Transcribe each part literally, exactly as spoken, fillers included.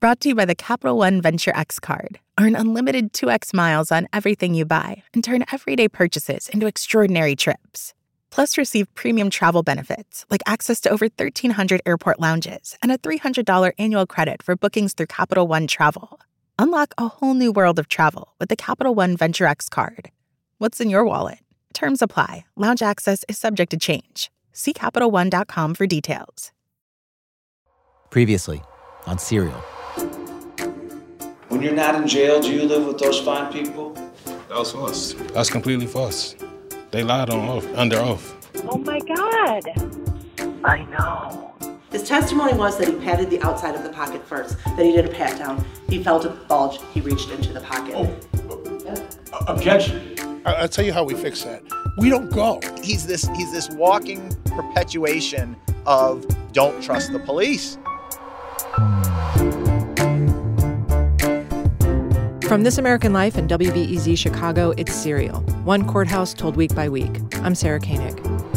Brought to you by the Capital One Venture X card. Earn unlimited two x miles on everything you buy and turn everyday purchases into extraordinary trips. Plus, receive premium travel benefits like access to over thirteen hundred airport lounges and a three hundred dollars annual credit for bookings through Capital One Travel. Unlock a whole new world of travel with the Capital One Venture X card. What's in your wallet? Terms apply. Lounge access is subject to change. See Capital One dot com for details. Previously on Serial. When you're not in jail, do you live with those fine people? That was false. That's completely false. They lied on oath, under oath. Oh my God. I know. His testimony was that he patted the outside of the pocket first, that he did a pat down. He felt a bulge, he reached into the pocket. Oh, yeah. Objection. I'll tell you how we fix that. We don't go. He's this, he's this walking perpetuation of don't trust the police. From This American Life and W B E Z Chicago, it's Serial. One courthouse told week by week. I'm Sarah Koenig.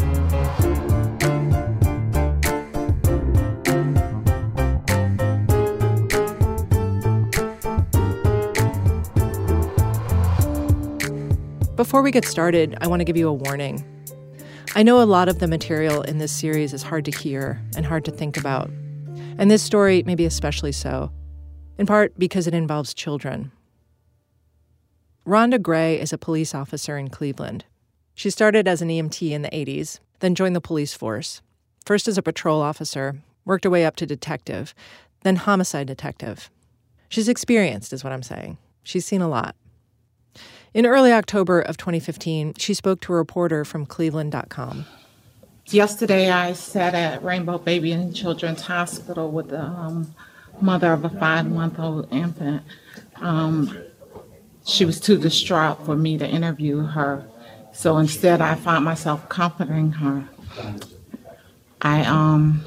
Before we get started, I want to give you a warning. I know a lot of the material in this series is hard to hear and hard to think about. And this story may be especially so, in part because it involves children. Rhonda Gray is a police officer in Cleveland. She started as an E M T in the eighties, then joined the police force. First as a patrol officer, worked her way up to detective, then homicide detective. She's experienced, is what I'm saying. She's seen a lot. In early October of twenty fifteen, she spoke to a reporter from Cleveland dot com. Yesterday, I sat at Rainbow Baby and Children's Hospital with the um, mother of a five-month-old infant. Um, she was too distraught for me to interview her, so instead I found myself comforting her. I um,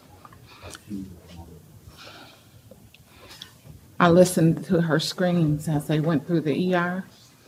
I listened to her screams as they went through the E R.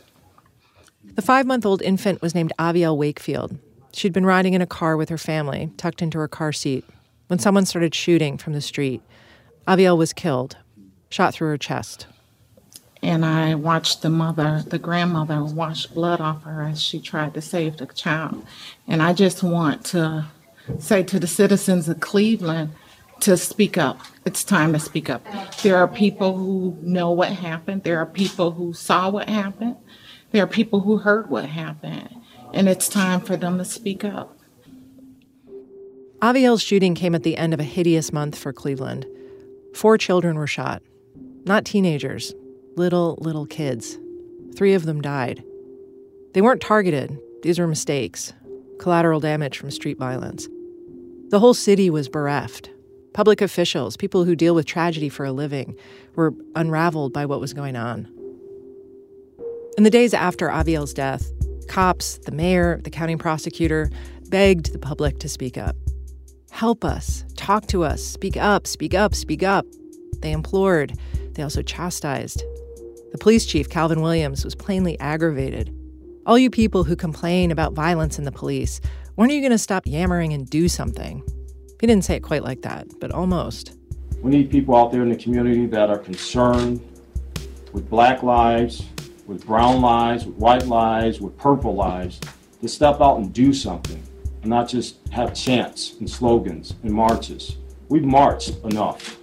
The five-month-old infant was named Avielle Wakefield. She'd been riding in a car with her family, tucked into her car seat, when someone started shooting from the street. Avielle was killed, shot through her chest. And I watched the mother, the grandmother, wash blood off her as she tried to save the child. And I just want to say to the citizens of Cleveland to speak up. It's time to speak up. There are people who know what happened. There are people who saw what happened. There are people who heard what happened. And it's time for them to speak up. Avielle's shooting came at the end of a hideous month for Cleveland. Four children were shot. Not teenagers. Little, little kids. Three of them died. They weren't targeted. These were mistakes. Collateral damage from street violence. The whole city was bereft. Public officials, people who deal with tragedy for a living, were unraveled by what was going on. In the days after Avielle's death, cops, the mayor, the county prosecutor begged the public to speak up. Help us. Talk to us. Speak up. Speak up. Speak up. They implored. They also chastised. The police chief, Calvin Williams, was plainly aggravated. All you people who complain about violence in the police, when are you going to stop yammering and do something? He didn't say it quite like that, but almost. We need people out there in the community that are concerned with black lives, with brown lives, with white lives, with purple lives, to step out and do something, and not just have chants and slogans and marches. We've marched enough.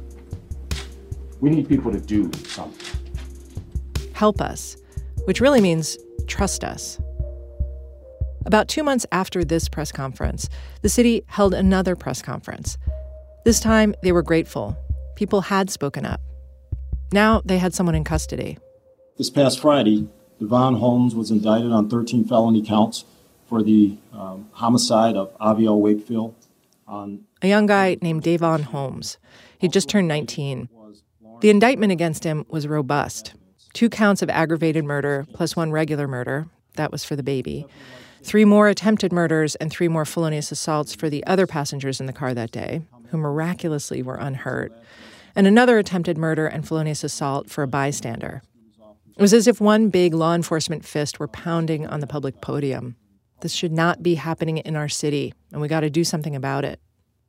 We need people to do something. Help us, which really means trust us. About two months after this press conference, the city held another press conference. This time, they were grateful. People had spoken up. Now they had someone in custody. This past Friday, Devon Holmes was indicted on thirteen felony counts for the um, homicide of Avielle Wakefield. On a young guy named Devon Holmes. He'd just turned nineteen. The indictment against him was robust. Two counts of aggravated murder plus one regular murder. That was for the baby. Three more attempted murders and three more felonious assaults for the other passengers in the car that day, who miraculously were unhurt. And another attempted murder and felonious assault for a bystander. It was as if one big law enforcement fist were pounding on the public podium. This should not be happening in our city, and we got to do something about it.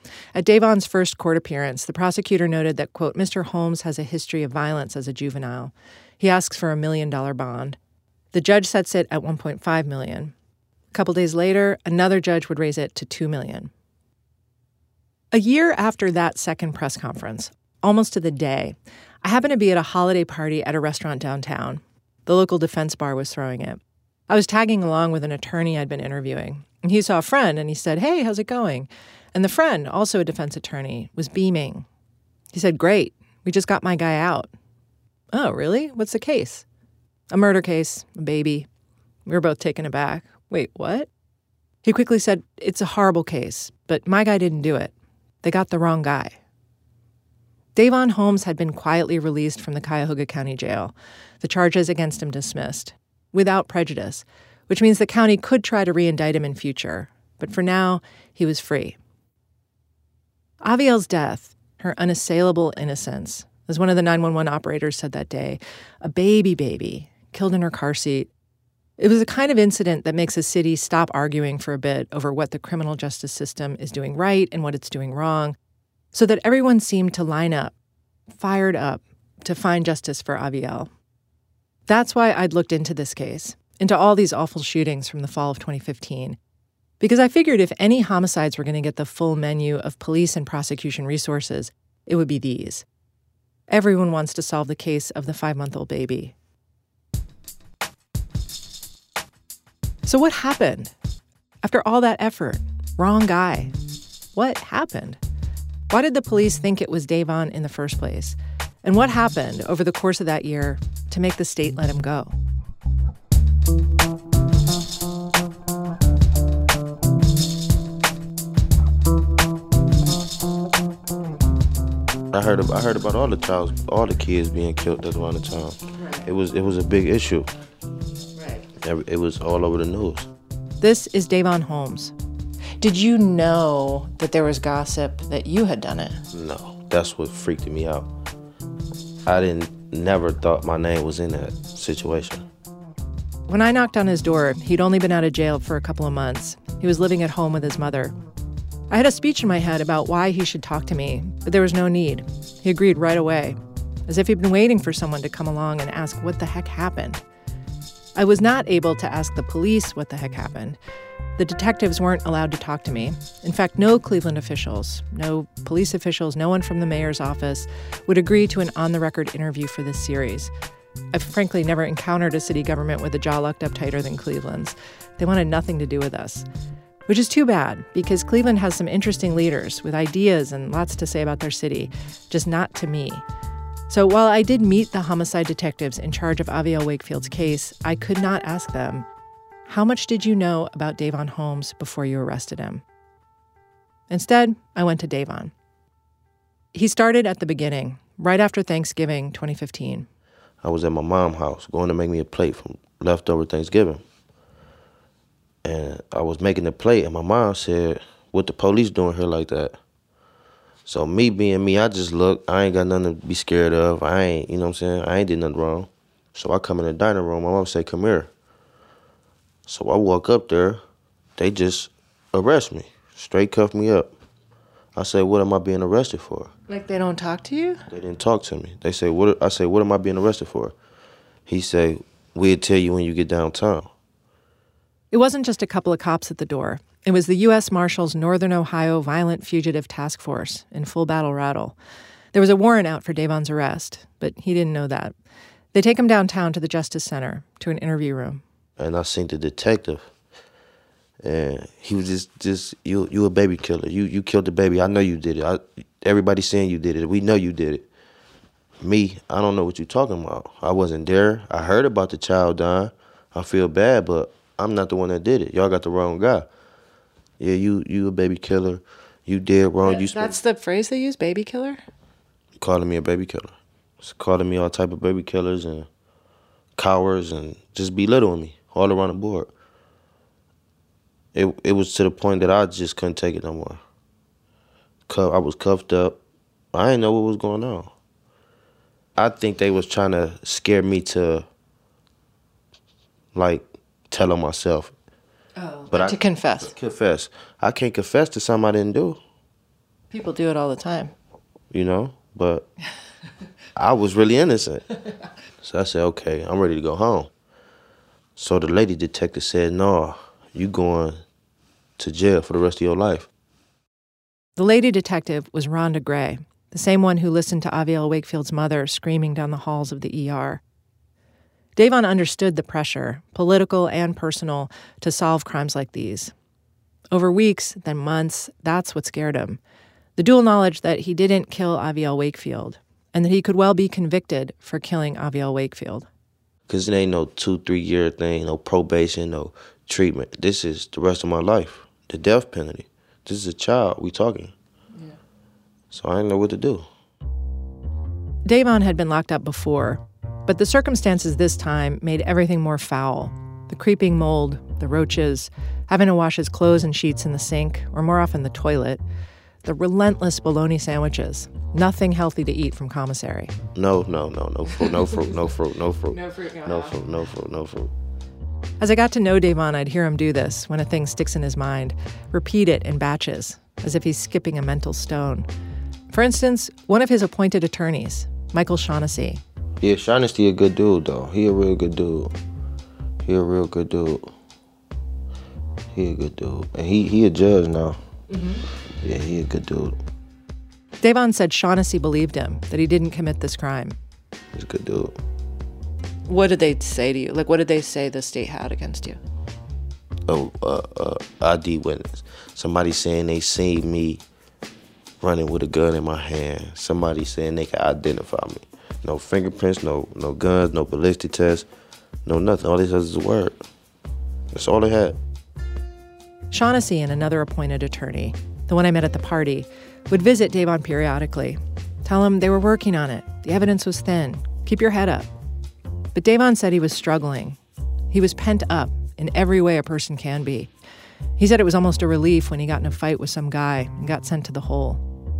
At Davon's first court appearance, the prosecutor noted that, quote, Mister Holmes has a history of violence as a juvenile. He asks for a million-dollar bond. The judge sets it at one point five million dollars. A couple days later, another judge would raise it to two million dollars. A year after that second press conference, almost to the day, I happened to be at a holiday party at a restaurant downtown. The local defense bar was throwing it. I was tagging along with an attorney I'd been interviewing. And he saw a friend and he said, "Hey, how's it going?" And the friend, also a defense attorney, was beaming. He said, "Great, we just got my guy out." "Oh, really? What's the case?" "A murder case, a baby." We were both taken aback. "Wait, what?" He quickly said, "It's a horrible case, but my guy didn't do it. They got the wrong guy." Davon Holmes had been quietly released from the Cuyahoga County Jail, the charges against him dismissed, without prejudice, which means the county could try to re-indict him in future. But for now, he was free. Avielle's death, her unassailable innocence, as one of the nine one one operators said that day, a baby baby, killed in her car seat. It was a kind of incident that makes a city stop arguing for a bit over what the criminal justice system is doing right and what it's doing wrong, so that everyone seemed to line up, fired up, to find justice for Avielle. That's why I'd looked into this case, into all these awful shootings from the fall of twenty fifteen, because I figured if any homicides were going to get the full menu of police and prosecution resources, it would be these. Everyone wants to solve the case of the five-month-old baby. So what happened? After all that effort, wrong guy. What happened? Why did the police think it was Davon in the first place? And what happened over the course of that year to make the state let him go? I heard I heard about all the child, all the kids being killed around the town. Right. It was it was a big issue. Right. It was all over the news. This is Davon Holmes. Did you know that there was gossip that you had done it? No, that's what freaked me out. I didn't never thought my name was in that situation. When I knocked on his door, he'd only been out of jail for a couple of months. He was living at home with his mother. I had a speech in my head about why he should talk to me, but there was no need. He agreed right away, as if he'd been waiting for someone to come along and ask what the heck happened. I was not able to ask the police what the heck happened. The detectives weren't allowed to talk to me. In fact, no Cleveland officials, no police officials, no one from the mayor's office would agree to an on-the-record interview for this series. I've frankly never encountered a city government with a jaw locked up tighter than Cleveland's. They wanted nothing to do with us. Which is too bad, because Cleveland has some interesting leaders with ideas and lots to say about their city, just not to me. So while I did meet the homicide detectives in charge of Avielle Wakefield's case, I could not ask them, "How much did you know about Davon Holmes before you arrested him?" Instead, I went to Davon. He started at the beginning, right after Thanksgiving twenty fifteen. I was at my mom's house going to make me a plate from leftover Thanksgiving. And I was making the plate, and my mom said, "What the police doing here like that?" So me being me, I just looked. I ain't got nothing to be scared of. I ain't, you know what I'm saying? I ain't did nothing wrong. So I come in the dining room. My mom say, "Come here." So I walk up there. They just arrest me, straight cuff me up. I say, "What am I being arrested for?" Like they don't talk to you? They didn't talk to me. They say, "What?" I say, "What am I being arrested for?" He say, "We'll tell you when you get downtown." It wasn't just a couple of cops at the door. It was the U S Marshals Northern Ohio Violent Fugitive Task Force in full battle rattle. There was a warrant out for Davon's arrest, but he didn't know that. They take him downtown to the Justice Center, to an interview room. And I seen the detective, and he was just, just you you a baby killer. You you killed the baby. I know you did it. I, everybody saying you did it. We know you did it. Me, I don't know what you're talking about. I wasn't there. I heard about the child dying. I feel bad, but I'm not the one that did it. Y'all got the wrong guy. Yeah, you you a baby killer. You did wrong. That, you that's the phrase they use, baby killer? Calling me a baby killer. It's calling me all type of baby killers and cowards and just belittling me all around the board. It it was to the point that I just couldn't take it no more. I was cuffed up. I didn't know what was going on. I think they was trying to scare me to, like, tell on myself. Oh, but to I, confess. Confess. I can't confess to something I didn't do. People do it all the time. You know, but I was really innocent. So I said, okay, I'm ready to go home. So the lady detective said, no, you going to jail for the rest of your life. The lady detective was Rhonda Gray, the same one who listened to Aviel Wakefield's mother screaming down the halls of the E R. Davon understood the pressure, political and personal, to solve crimes like these. Over weeks, then months, that's what scared him. The dual knowledge that he didn't kill Aviel Wakefield, and that he could well be convicted for killing Aviel Wakefield. Because it ain't no two, three-year thing, no probation, no treatment. This is the rest of my life, the death penalty. This is a child we talking. Yeah. So I didn't know what to do. Davon had been locked up before, but the circumstances this time made everything more foul. The creeping mold, the roaches, having to wash his clothes and sheets in the sink, or more often the toilet, the relentless bologna sandwiches, nothing healthy to eat from commissary. No, no, no, no fruit, no fruit, no fruit, no fruit. No fruit, no, no fruit, no fruit, no fruit. As I got to know Davon, I'd hear him do this when a thing sticks in his mind, repeat it in batches, as if he's skipping a mental stone. For instance, one of his appointed attorneys, Michael Shaughnessy. Yeah, Shaughnessy a good dude, though. He a real good dude. He a real good dude. He a good dude. And he, he a judge now. Mm-hmm. Yeah, he a good dude. Davon said Shaughnessy believed him, that he didn't commit this crime. He's a good dude. What did they say to you? Like, what did they say the state had against you? Oh, uh, uh, I D witness. Somebody saying they seen me running with a gun in my hand. Somebody saying they could identify me. No fingerprints, no no guns, no ballistic tests, no nothing. All this is a word. That's all they had. Shaughnessy and another appointed attorney, the one I met at the party, would visit Davon periodically, tell him they were working on it, the evidence was thin, keep your head up. But Davon said he was struggling. He was pent up in every way a person can be. He said it was almost a relief when he got in a fight with some guy and got sent to the hole.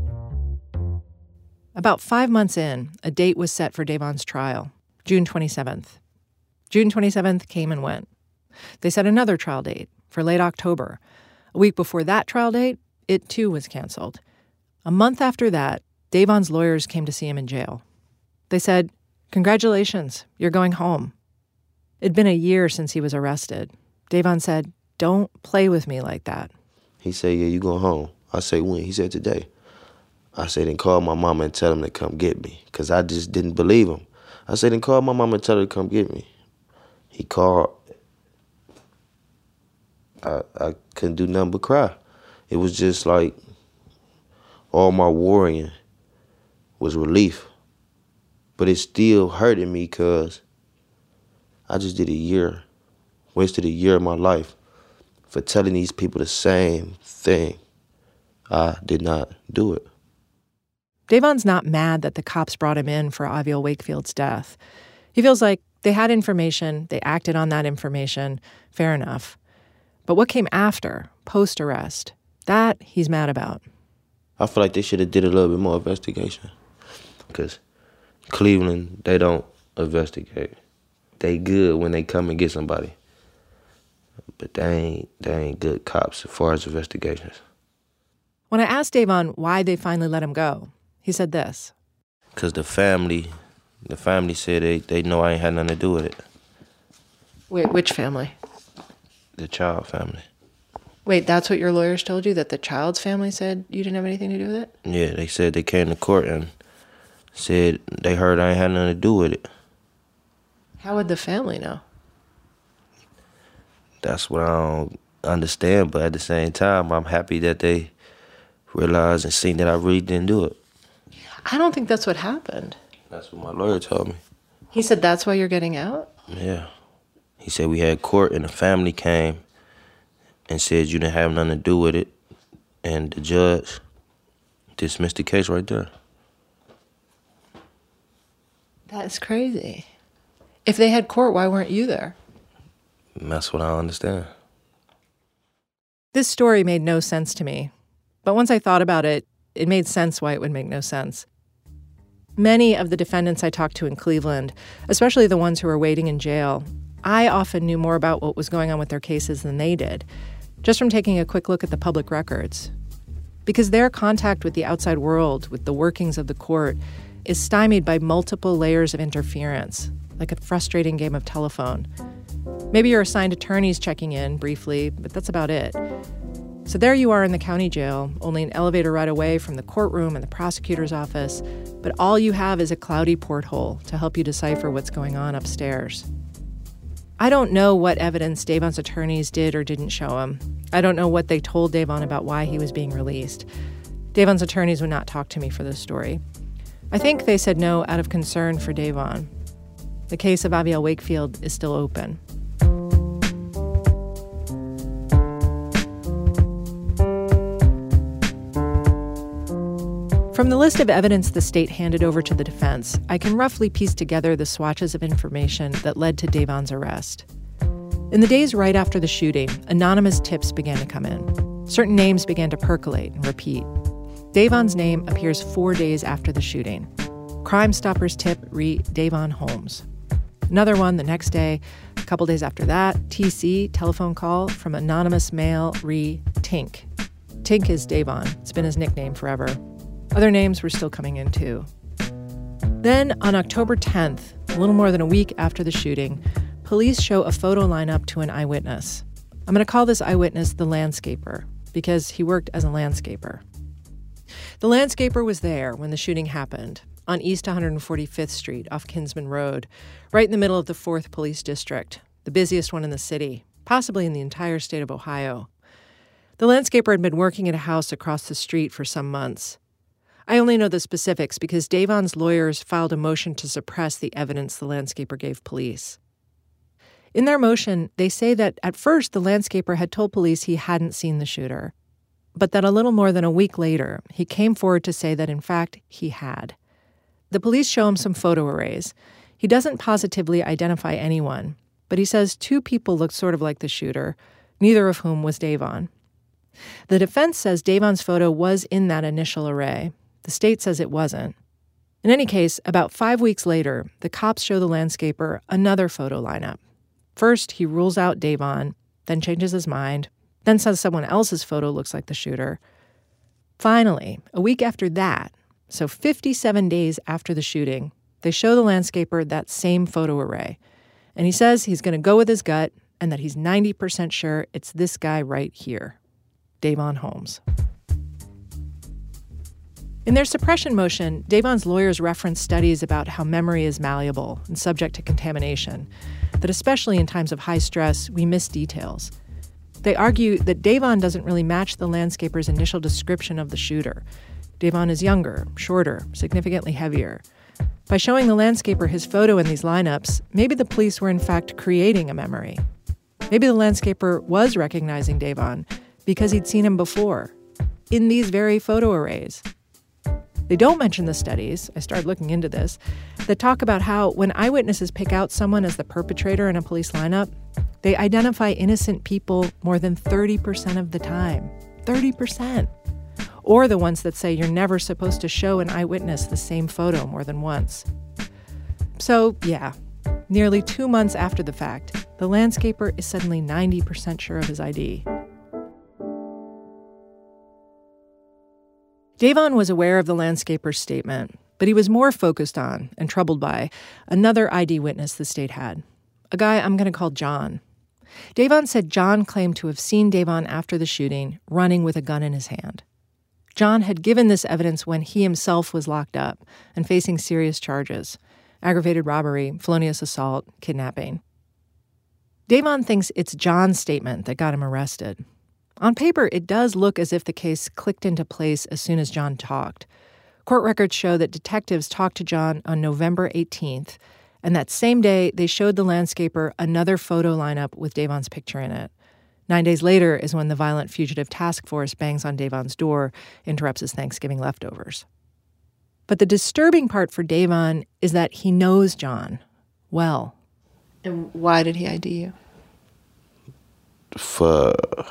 About five months in, a date was set for Davon's trial, June twenty-seventh. June twenty-seventh came and went. They set another trial date for late October. A week before that trial date, it too was canceled. A month after that, Davon's lawyers came to see him in jail. They said, "Congratulations, you're going home." It'd been a year since he was arrested. Davon said, "Don't play with me like that." He said, "Yeah, you going home." I say, "When?" He said, "Today." I said, "Then call my mama and tell him to come get me," because I just didn't believe him. I said, "Then call my mama and tell her to come get me." He called. I, I couldn't do nothing but cry. It was just like all my worrying was relief. But it still hurted me because I just did a year, wasted a year of my life for telling these people the same thing. I did not do it. Davon's not mad that the cops brought him in for Aviel Wakefield's death. He feels like they had information, they acted on that information, fair enough. But what came after, post-arrest, that he's mad about. I feel like they should have did a little bit more investigation. Because Cleveland, they don't investigate. They good when they come and get somebody. But they ain't, they ain't good cops as far as investigations. When I asked Davon why they finally let him go, he said this. Because the family, the family said they, they know I ain't had nothing to do with it. Wait, which family? The child family. Wait, that's what your lawyers told you, that the child's family said you didn't have anything to do with it? Yeah, they said they came to court and said they heard I ain't had nothing to do with it. How would the family know? That's what I don't understand, but at the same time, I'm happy that they realized and seen that I really didn't do it. I don't think that's what happened. That's what my lawyer told me. He said that's why you're getting out? Yeah. He said we had court and the family came and said you didn't have nothing to do with it, and the judge dismissed the case right there. That's crazy. If they had court, why weren't you there? And that's what I don't understand. This story made no sense to me. But once I thought about it, it made sense why it would make no sense. Many of the defendants I talked to in Cleveland, especially the ones who were waiting in jail, I often knew more about what was going on with their cases than they did, just from taking a quick look at the public records. because their contact with the outside world, with the workings of the court, is stymied by multiple layers of interference, like a frustrating game of telephone. Maybe your assigned attorney's checking in briefly, but that's about it. So there you are in the county jail, only an elevator ride away from the courtroom and the prosecutor's office, but all you have is a cloudy porthole to help you decipher what's going on upstairs. I don't know what evidence Davon's attorneys did or didn't show him. I don't know what they told Davon about why he was being released. Davon's attorneys would not talk to me for this story. I think they said no out of concern for Davon. The case of Aviel Wakefield is still open. From the list of evidence the state handed over to the defense, I can roughly piece together the swatches of information that led to Davon's arrest. In the days right after the shooting, anonymous tips began to come in. Certain names began to percolate and repeat. Davon's name appears four days after the shooting. Crime Stoppers tip re Davon Holmes. Another one the next day. A couple days after that, T C, telephone call from anonymous male re Tink. Tink is Davon. It's been his nickname forever. Other names were still coming in, too. Then, on October tenth, a little more than a week after the shooting, police show a photo lineup to an eyewitness. I'm going to call this eyewitness the landscaper, because he worked as a landscaper. The landscaper was there when the shooting happened, on East one hundred forty-fifth Street off Kinsman Road, right in the middle of the fourth Police District, the busiest one in the city, possibly in the entire state of Ohio. The landscaper had been working at a house across the street for some months. I only know the specifics because Davon's lawyers filed a motion to suppress the evidence the landscaper gave police. In their motion, they say that at first the landscaper had told police he hadn't seen the shooter, but that a little more than a week later, he came forward to say that in fact he had. The police show him some photo arrays. He doesn't positively identify anyone, but he says two people looked sort of like the shooter, neither of whom was Davon. The defense says Davon's photo was in that initial array. The state says it wasn't. In any case, about five weeks later, the cops show the landscaper another photo lineup. First, he rules out Davon, then changes his mind, then says someone else's photo looks like the shooter. Finally, a week after that, so fifty-seven days after the shooting, they show the landscaper that same photo array. And he says he's going to go with his gut and that he's ninety percent sure it's this guy right here, Davon Holmes. In their suppression motion, Davon's lawyers reference studies about how memory is malleable and subject to contamination, that especially in times of high stress, we miss details. They argue that Davon doesn't really match the landscaper's initial description of the shooter. Davon is younger, shorter, significantly heavier. By showing the landscaper his photo in these lineups, maybe the police were in fact creating a memory. Maybe the landscaper was recognizing Davon because he'd seen him before, in these very photo arrays. They don't mention the studies, I started looking into this, that talk about how when eyewitnesses pick out someone as the perpetrator in a police lineup, they identify innocent people more than thirty percent of the time. thirty percent. Or the ones that say you're never supposed to show an eyewitness the same photo more than once. So, yeah, nearly two months after the fact, the landscaper is suddenly ninety percent sure of his I D. Davon was aware of the landscaper's statement, but he was more focused on and troubled by another I D witness the state had, a guy I'm going to call John. Davon said John claimed to have seen Davon after the shooting running with a gun in his hand. John had given this evidence when he himself was locked up and facing serious charges: aggravated robbery, felonious assault, kidnapping. Davon thinks it's John's statement that got him arrested. On paper, it does look as if the case clicked into place as soon as John talked. Court records show that detectives talked to John on November eighteenth, and that same day, they showed the landscaper another photo lineup with Davon's picture in it. Nine days later is when the Violent Fugitive Task Force bangs on Davon's door, interrupts his Thanksgiving leftovers. But the disturbing part for Davon is that he knows John well. And why did he I D you? For...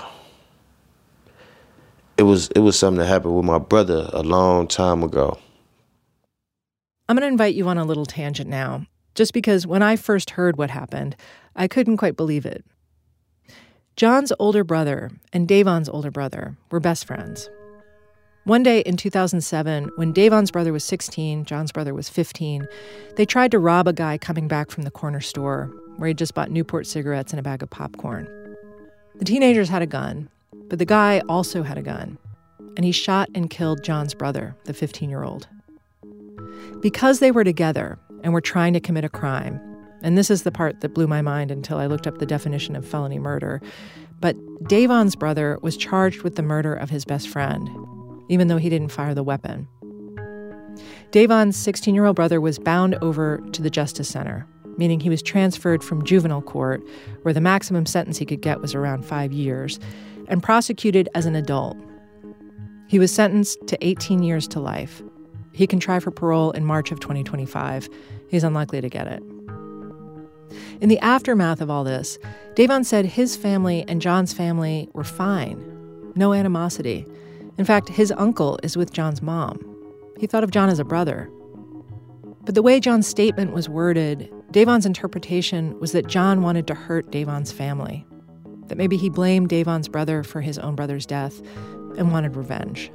It was it was something that happened with my brother a long time ago. I'm going to invite you on a little tangent now, just because when I first heard what happened, I couldn't quite believe it. John's older brother and Davon's older brother were best friends. One day in two thousand seven, when Davon's brother was sixteen, John's brother was fifteen, they tried to rob a guy coming back from the corner store where he'd just bought Newport cigarettes and a bag of popcorn. The teenagers had a gun, but the guy also had a gun, and he shot and killed John's brother, the fifteen-year-old. Because they were together and were trying to commit a crime, and this is the part that blew my mind until I looked up the definition of felony murder, but Davon's brother was charged with the murder of his best friend, even though he didn't fire the weapon. Davon's sixteen-year-old brother was bound over to the Justice Center, meaning he was transferred from juvenile court, where the maximum sentence he could get was around five years, and prosecuted as an adult. He was sentenced to eighteen years to life. He can try for parole in March of twenty twenty-five. He's unlikely to get it. In the aftermath of all this, Davon said his family and John's family were fine. No animosity. In fact, his uncle is with John's mom. He thought of John as a brother. But the way John's statement was worded, Davon's interpretation was that John wanted to hurt Davon's family, that maybe he blamed Davon's brother for his own brother's death and wanted revenge.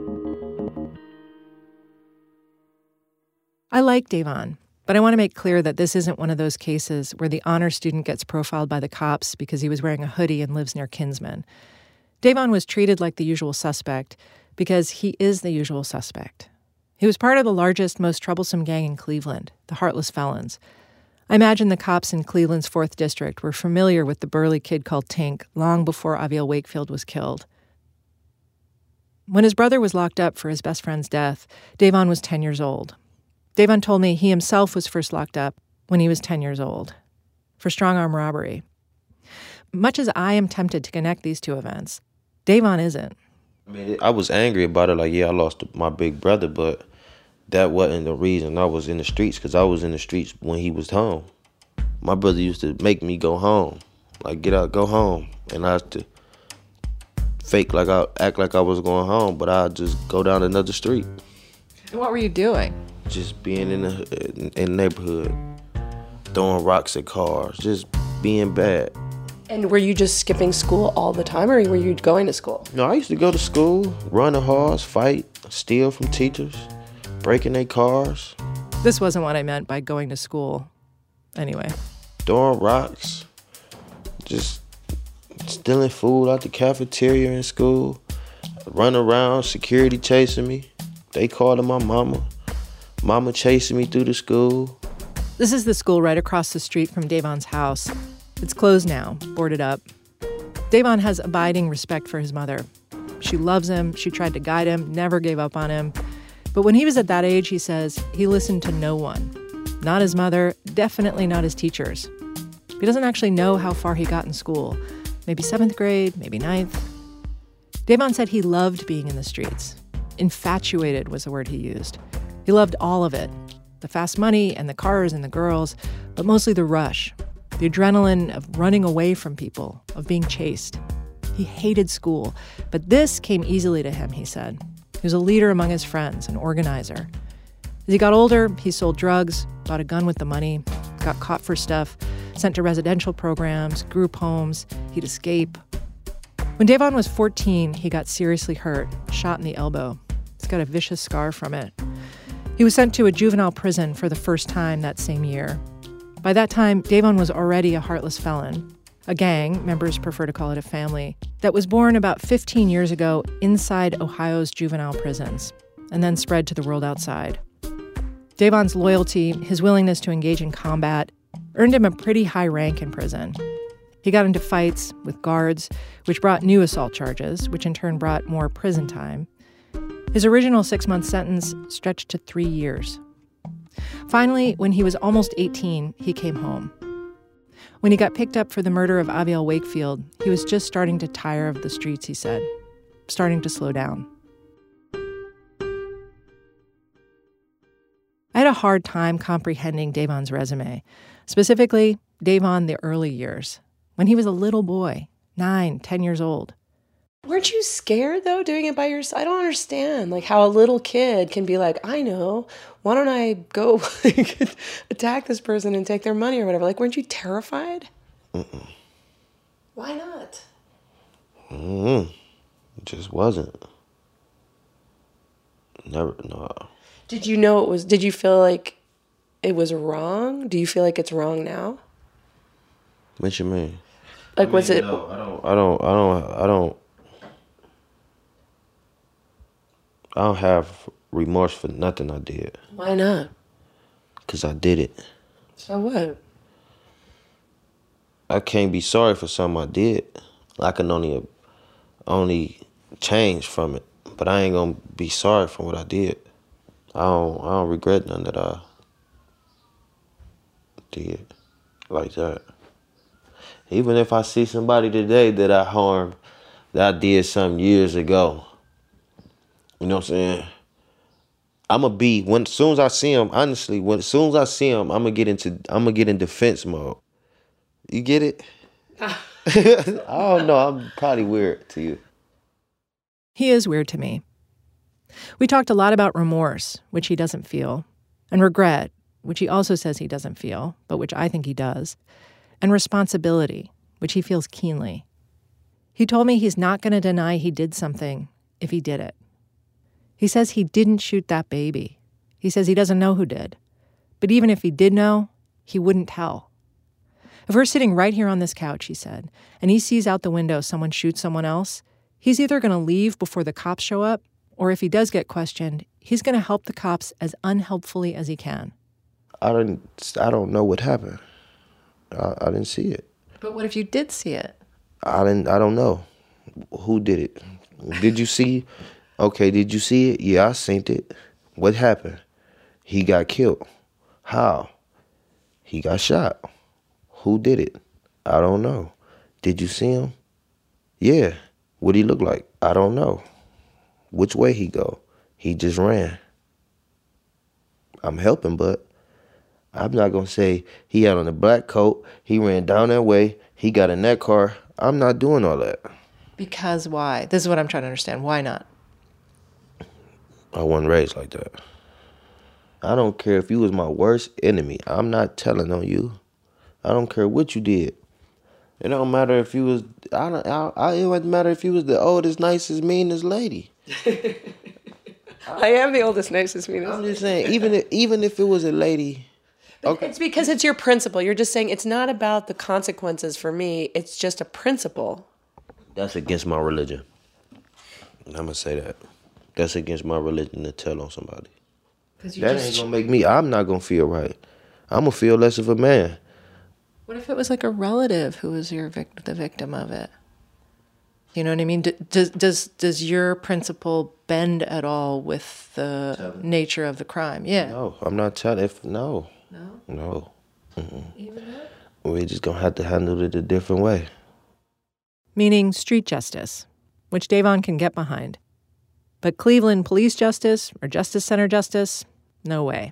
I like Davon, but I want to make clear that this isn't one of those cases where the honor student gets profiled by the cops because he was wearing a hoodie and lives near Kinsman. Davon was treated like the usual suspect because he is the usual suspect. He was part of the largest, most troublesome gang in Cleveland, the Heartless Felons. I imagine the cops in Cleveland's fourth District were familiar with the burly kid called Tink long before Aviel Wakefield was killed. When his brother was locked up for his best friend's death, Davon was ten years old. Davon told me he himself was first locked up when he was ten years old for strong-arm robbery. Much as I am tempted to connect these two events, Davon isn't. I mean, I was angry about it, like, yeah, I lost my big brother, but that wasn't the reason I was in the streets, because I was in the streets when he was home. My brother used to make me go home, like, get out, go home, and I had to fake like I, act like I was going home, but I'd just go down another street. And what were you doing? Just being in the, in, in the neighborhood, throwing rocks at cars, just being bad. And were you just skipping school all the time, or were you going to school? No, I used to go to school, run the halls, fight, steal from teachers, breaking their cars. This wasn't what I meant by going to school. Anyway. Throwing rocks, just stealing food out the cafeteria in school, running around, security chasing me. They calling my mama. Mama chasing me through the school. This is the school right across the street from Davon's house. It's closed now, boarded up. Davon has abiding respect for his mother. She loves him, she tried to guide him, never gave up on him. But when he was at that age, he says, he listened to no one. Not his mother, definitely not his teachers. He doesn't actually know how far he got in school. Maybe seventh grade, maybe ninth. Davon said he loved being in the streets. Infatuated was the word he used. He loved all of it. The fast money and the cars and the girls, but mostly the rush. The adrenaline of running away from people, of being chased. He hated school, but this came easily to him, he said. He was a leader among his friends, an organizer. As he got older, he sold drugs, bought a gun with the money, got caught for stuff, sent to residential programs, group homes. He'd escape. When Davon was fourteen, he got seriously hurt, shot in the elbow. He's got a vicious scar from it. He was sent to a juvenile prison for the first time that same year. By that time, Davon was already a heartless felon, a gang, members prefer to call it a family, that was born about fifteen years ago inside Ohio's juvenile prisons, and then spread to the world outside. Davon's loyalty, his willingness to engage in combat, earned him a pretty high rank in prison. He got into fights with guards, which brought new assault charges, which in turn brought more prison time. His original six-month sentence stretched to three years. Finally, when he was almost eighteen, he came home. When he got picked up for the murder of Aviel Wakefield, he was just starting to tire of the streets, he said, starting to slow down. I had a hard time comprehending Davon's resume, specifically Davon the early years, when he was a little boy, nine, ten years old. Weren't you scared, though, doing it by yourself? I don't understand, like, how a little kid can be like, I know, why don't I go like, attack this person and take their money or whatever? Like, weren't you terrified? Mm-mm. Why not? Mm-mm. It just wasn't. Never, no. Did you know it was, did you feel like it was wrong? Do you feel like it's wrong now? What you mean? Like, I was mean, it? No, I don't, I don't, I don't, I don't, I don't have remorse for nothing I did. Why not? Because I did it. So what? I can't be sorry for something I did. I can only, only change from it. But I ain't gonna be sorry for what I did. I don't, I don't regret nothing that I did like that. Even if I see somebody today that I harmed, that I did something years ago, you know what I'm saying? I'm gonna be, when, as soon as I see him, honestly, when, as soon as I see him, I'm gonna get into, I'm gonna get in defense mode. You get it? I don't know, I'm probably weird to you. He is weird to me. We talked a lot about remorse, which he doesn't feel, and regret, which he also says he doesn't feel, but which I think he does, and responsibility, which he feels keenly. He told me he's not going to deny he did something if he did it. He says he didn't shoot that baby. He says he doesn't know who did. But even if he did know, he wouldn't tell. If we're sitting right here on this couch, he said, and he sees out the window someone shoots someone else, he's either going to leave before the cops show up, or if he does get questioned, he's going to help the cops as unhelpfully as he can. I don't, I don't know what happened. I, I didn't see it. But what if you did see it? I didn't. I don't know. Who did it? Did you see? Okay, did you see it? Yeah, I seen it. What happened? He got killed. How? He got shot. Who did it? I don't know. Did you see him? Yeah. What did he look like? I don't know. Which way he go? He just ran. I'm helping, but I'm not going to say he had on a black coat, he ran down that way, he got in that car. I'm not doing all that. Because why? This is what I'm trying to understand. Why not? I wasn't raised like that. I don't care if you was my worst enemy. I'm not telling on you. I don't care what you did. It don't matter if you was, I don't, I, I, it wouldn't matter if you was the oldest, nicest, meanest lady. I am the oldest, nicest, meanest. I'm just saying, even if, even if it was a lady. But okay. It's because it's your principle. You're just saying it's not about the consequences for me. It's just a principle. That's against my religion. I'm going to say that. That's against my religion to tell on somebody. That just... ain't going to make me, I'm not going to feel right. I'm going to feel less of a man. What if it was like a relative who was your vic- the victim of it? You know what I mean? D- does does does your principle bend at all with the telling. nature of the crime? Yeah. No, I'm not telling. If no. No. No. Mm-mm. Even that? We're just gonna have to handle it a different way. Meaning street justice, which Davon can get behind, but Cleveland police justice or Justice Center justice, no way.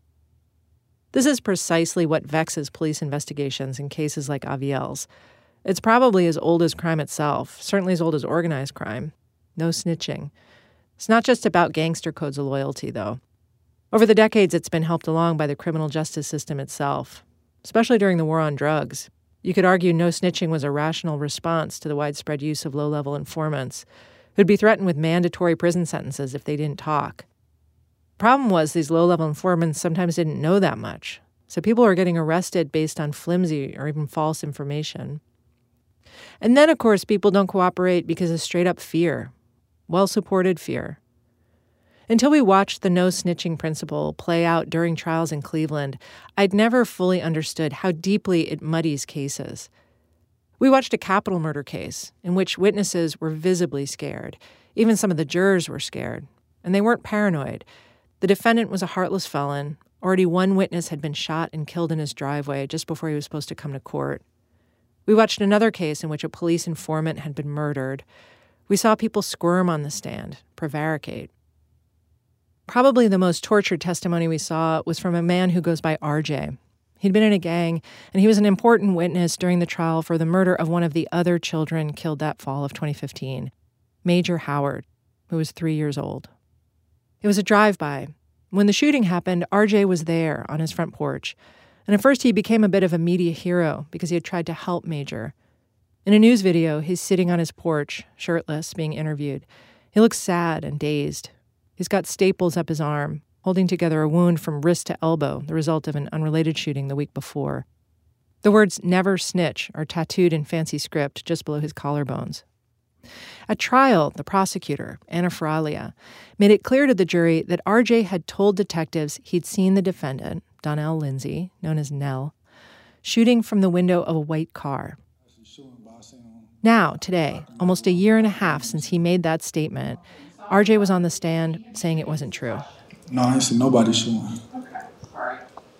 This is precisely what vexes police investigations in cases like Aviel's. It's probably as old as crime itself, certainly as old as organized crime. No snitching. It's not just about gangster codes of loyalty, though. Over the decades, it's been helped along by the criminal justice system itself, especially during the war on drugs. You could argue no snitching was a rational response to the widespread use of low-level informants who'd be threatened with mandatory prison sentences if they didn't talk. Problem was these low-level informants sometimes didn't know that much, so people were getting arrested based on flimsy or even false information. And then, of course, people don't cooperate because of straight-up fear, well-supported fear. Until we watched the no-snitching principle play out during trials in Cleveland, I'd never fully understood how deeply it muddies cases. We watched a capital murder case in which witnesses were visibly scared. Even some of the jurors were scared, and they weren't paranoid. The defendant was a heartless felon. Already one witness had been shot and killed in his driveway just before he was supposed to come to court. We watched another case in which a police informant had been murdered. We saw people squirm on the stand, prevaricate. Probably the most tortured testimony we saw was from a man who goes by R J. He'd been in a gang, and he was an important witness during the trial for the murder of one of the other children killed that fall of twenty fifteen, Major Howard, who was three years old. It was a drive-by. When the shooting happened, R J was there on his front porch, and at first he became a bit of a media hero because he had tried to help Major. In a news video, he's sitting on his porch, shirtless, being interviewed. He looks sad and dazed. He's got staples up his arm, holding together a wound from wrist to elbow, the result of an unrelated shooting the week before. The words "never snitch" are tattooed in fancy script just below his collarbones. At trial, the prosecutor, Anna Faralia, made it clear to the jury that R J had told detectives he'd seen the defendant, Donnell Lindsay, known as Nell, shooting from the window of a white car. Now, today, almost a year and a half since he made that statement, R J was on the stand saying it wasn't true. No, I didn't see nobody shooting. Okay, all right.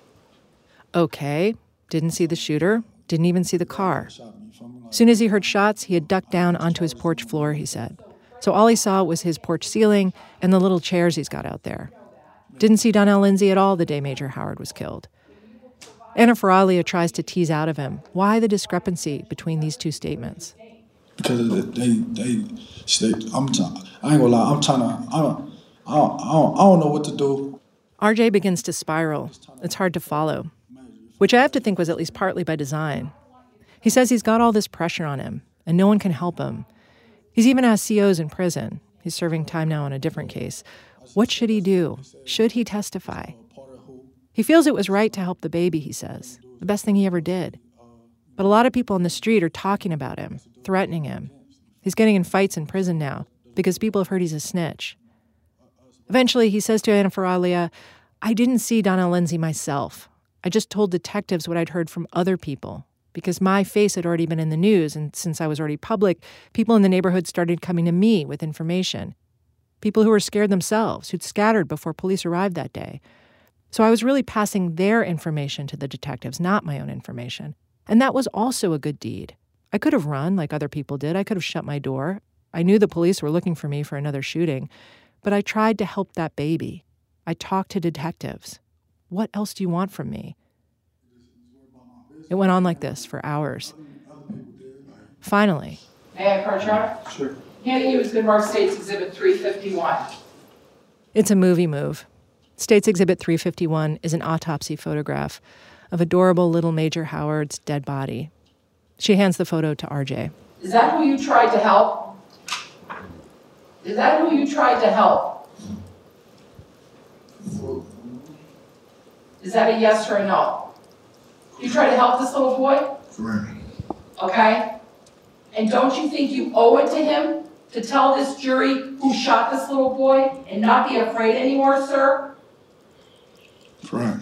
Okay, didn't see the shooter, didn't even see the car. As soon as he heard shots, he had ducked down onto his porch floor, he said. So all he saw was his porch ceiling and the little chairs he's got out there. Didn't see Donnell Lindsay at all the day Major Howard was killed. Anna Faralia tries to tease out of him why the discrepancy between these two statements. Because they, they, they I'm, t- I ain't gonna lie, I'm trying to, I don't, I don't, I don't, I don't know what to do. R J begins to spiral. It's hard to follow, which I have to think was at least partly by design. He says he's got all this pressure on him, and no one can help him. He's even asked C Os in prison. He's serving time now on a different case. What should he do? Should he testify? He feels it was right to help the baby, he says. The best thing he ever did. But a lot of people on the street are talking about him, threatening him. He's getting in fights in prison now because people have heard he's a snitch. Eventually, he says to Anna Faralia, I didn't see Donnell Lindsay myself. I just told detectives what I'd heard from other people because my face had already been in the news, and since I was already public, people in the neighborhood started coming to me with information. People who were scared themselves, who'd scattered before police arrived that day. So I was really passing their information to the detectives, not my own information. And that was also a good deed. I could have run like other people did. I could have shut my door. I knew the police were looking for me for another shooting. But I tried to help that baby. I talked to detectives. What else do you want from me? It went on like this for hours. Finally. May I approach, Your Honor? Sure. Handing you is Goodmark State's Exhibit three fifty-one. It's a movie move. State's Exhibit three fifty-one is an autopsy photograph of adorable little Major Howard's dead body. She hands the photo to R J. Is that who you tried to help? Is that who you tried to help? Is that a yes or a no? You tried to help this little boy? Right. Okay? And don't you think you owe it to him to tell this jury who shot this little boy and not be afraid anymore, sir? Right.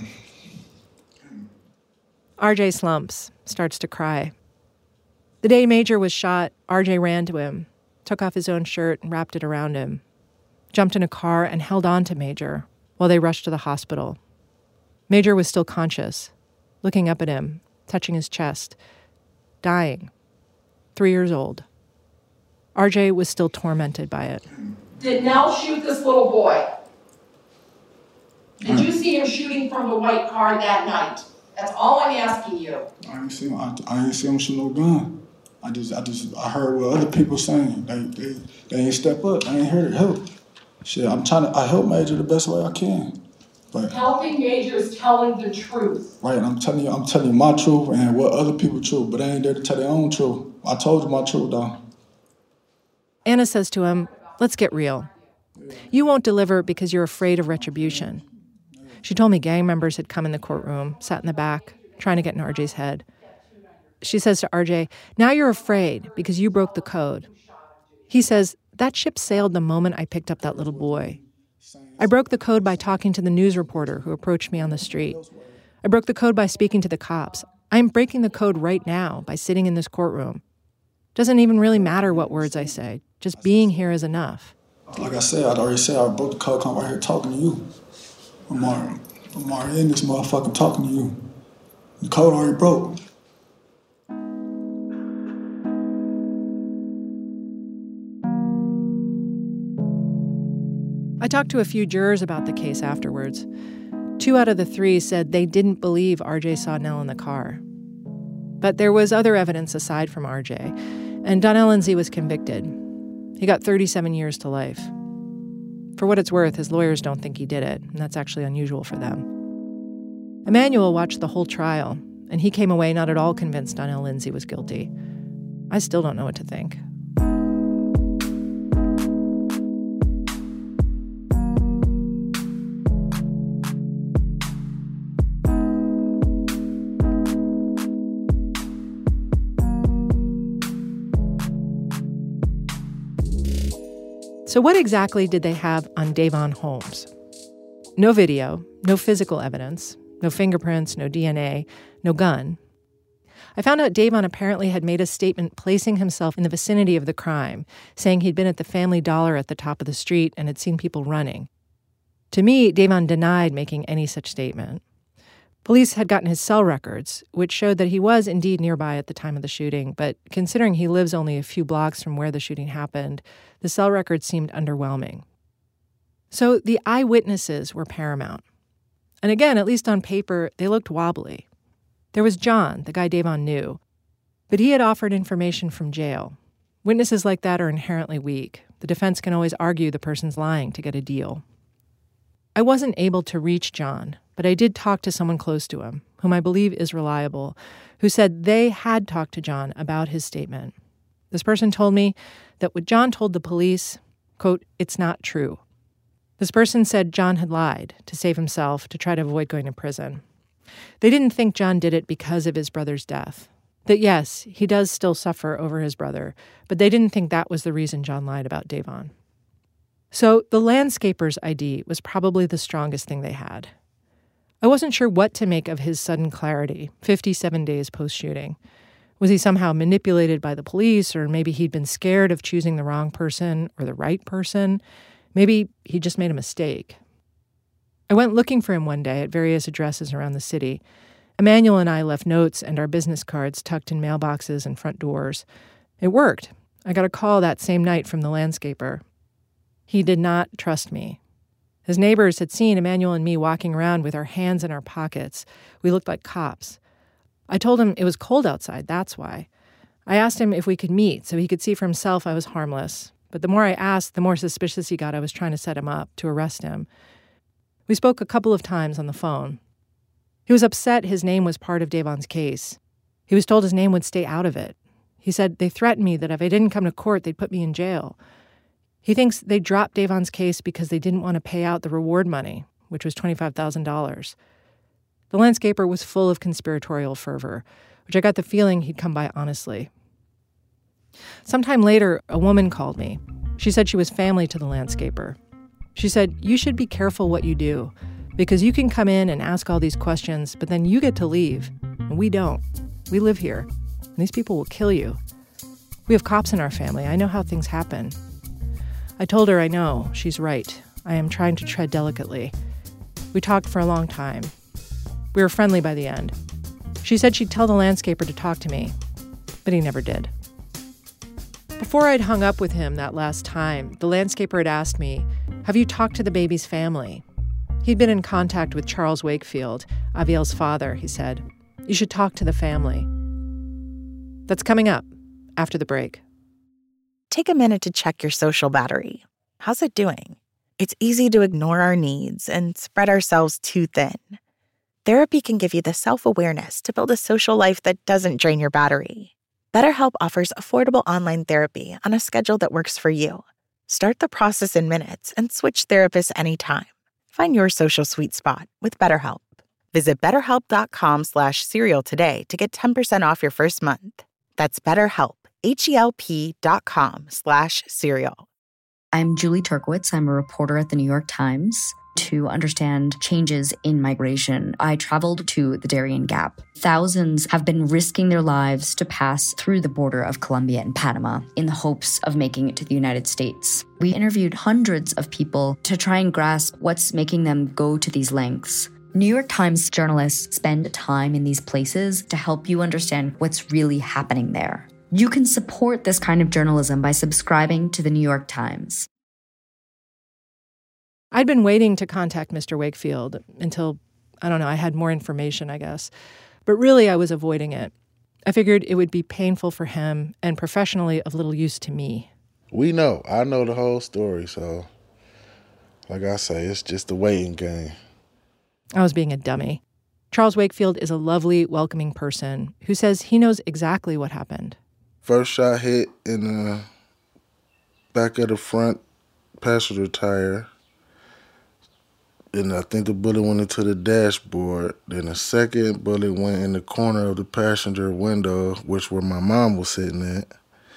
R J slumps, starts to cry. The day Major was shot, R J ran to him, took off his own shirt and wrapped it around him, jumped in a car and held on to Major while they rushed to the hospital. Major was still conscious, looking up at him, touching his chest, dying, three years old. R J was still tormented by it. Did Nell shoot this little boy? Did you see him shooting from the white car that night? That's all I'm asking you. I didn't see him. I, I didn't see him shoot no gun. I just, I just, I heard what other people saying. They, they, they ain't step up. I ain't heard it help. Shit, I'm trying to, I help Major the best way I can. But helping Major is telling the truth. Right, I'm telling you, I'm telling you my truth and what other people truth, but they ain't there to tell their own truth. I told you my truth, though. Anna says to him, let's get real. You won't deliver because you're afraid of retribution. She told me gang members had come in the courtroom, sat in the back, trying to get in R J's head. She says to R J, now you're afraid because you broke the code. He says, that ship sailed the moment I picked up that little boy. I broke the code by talking to the news reporter who approached me on the street. I broke the code by speaking to the cops. I'm breaking the code right now by sitting in this courtroom. Doesn't even really matter what words I say. Just being here is enough. Like I said, I'd already said I broke the code. I'm right here talking to you. I'm already, I'm already in this motherfucker talking to you. The code already broke. I talked to a few jurors about the case afterwards. Two out of the three said they didn't believe R J saw Nell in the car. But there was other evidence aside from R J, and Donnell Lindsay was convicted. He got thirty-seven years to life. For what it's worth, his lawyers don't think he did it, and that's actually unusual for them. Emmanuel watched the whole trial, and he came away not at all convinced Donnell Lindsay was guilty. I still don't know what to think. So what exactly did they have on Davon Holmes? No video, no physical evidence, no fingerprints, no D N A, no gun. I found out Davon apparently had made a statement placing himself in the vicinity of the crime, saying he'd been at the Family Dollar at the top of the street and had seen people running. To me, Davon denied making any such statement. Police had gotten his cell records, which showed that he was indeed nearby at the time of the shooting, but considering he lives only a few blocks from where the shooting happened, the cell records seemed underwhelming. So the eyewitnesses were paramount. And again, at least on paper, they looked wobbly. There was John, the guy Davon knew, but he had offered information from jail. Witnesses like that are inherently weak. The defense can always argue the person's lying to get a deal. I wasn't able to reach John, but I did talk to someone close to him, whom I believe is reliable, who said they had talked to John about his statement. This person told me that what John told the police, quote, it's not true. This person said John had lied to save himself, to try to avoid going to prison. They didn't think John did it because of his brother's death. That yes, he does still suffer over his brother, but they didn't think that was the reason John lied about Davon. So the landscaper's I D was probably the strongest thing they had. I wasn't sure what to make of his sudden clarity, fifty-seven days post-shooting. Was he somehow manipulated by the police, or maybe he'd been scared of choosing the wrong person or the right person? Maybe he just made a mistake. I went looking for him one day at various addresses around the city. Emmanuel and I left notes and our business cards tucked in mailboxes and front doors. It worked. I got a call that same night from the landscaper. He did not trust me. His neighbors had seen Emmanuel and me walking around with our hands in our pockets. We looked like cops. I told him it was cold outside, that's why. I asked him if we could meet so he could see for himself I was harmless. But the more I asked, the more suspicious he got I was trying to set him up, to arrest him. We spoke a couple of times on the phone. He was upset his name was part of Davon's case. He was told his name would stay out of it. He said they threatened me that if I didn't come to court, they'd put me in jail. He thinks they dropped Davon's case because they didn't want to pay out the reward money, which was twenty-five thousand dollars. The landscaper was full of conspiratorial fervor, which I got the feeling he'd come by honestly. Sometime later, a woman called me. She said she was family to the landscaper. She said, you should be careful what you do, because you can come in and ask all these questions, but then you get to leave, and we don't. We live here, and these people will kill you. We have cops in our family. I know how things happen. I told her I know. She's right. I am trying to tread delicately. We talked for a long time. We were friendly by the end. She said she'd tell the landscaper to talk to me, but he never did. Before I'd hung up with him that last time, the landscaper had asked me, have you talked to the baby's family? He'd been in contact with Charles Wakefield, Aviel's father, he said. You should talk to the family. That's coming up after the break. Take a minute to check your social battery. How's it doing? It's easy to ignore our needs and spread ourselves too thin. Therapy can give you the self-awareness to build a social life that doesn't drain your battery. BetterHelp offers affordable online therapy on a schedule that works for you. Start the process in minutes and switch therapists anytime. Find your social sweet spot with BetterHelp. Visit betterhelp.com slash serial today to get ten percent off your first month. That's BetterHelp, H-E-L-P dot com slash serial. I'm Julie Turkowitz. I'm a reporter at the New York Times. To understand changes in migration, I traveled to the Darien Gap. Thousands have been risking their lives to pass through the border of Colombia and Panama in the hopes of making it to the United States. We interviewed hundreds of people to try and grasp what's making them go to these lengths. New York Times journalists spend time in these places to help you understand what's really happening there. You can support this kind of journalism by subscribing to the New York Times. I'd been waiting to contact Mister Wakefield until, I don't know, I had more information, I guess. But really, I was avoiding it. I figured it would be painful for him and professionally of little use to me. We know. I know the whole story, so like I say, it's just a waiting game. I was being a dummy. Charles Wakefield is a lovely, welcoming person who says he knows exactly what happened. First shot hit in the back of the front passenger tire. And I think the bullet went into the dashboard. Then a second bullet went in the corner of the passenger window, which where my mom was sitting at.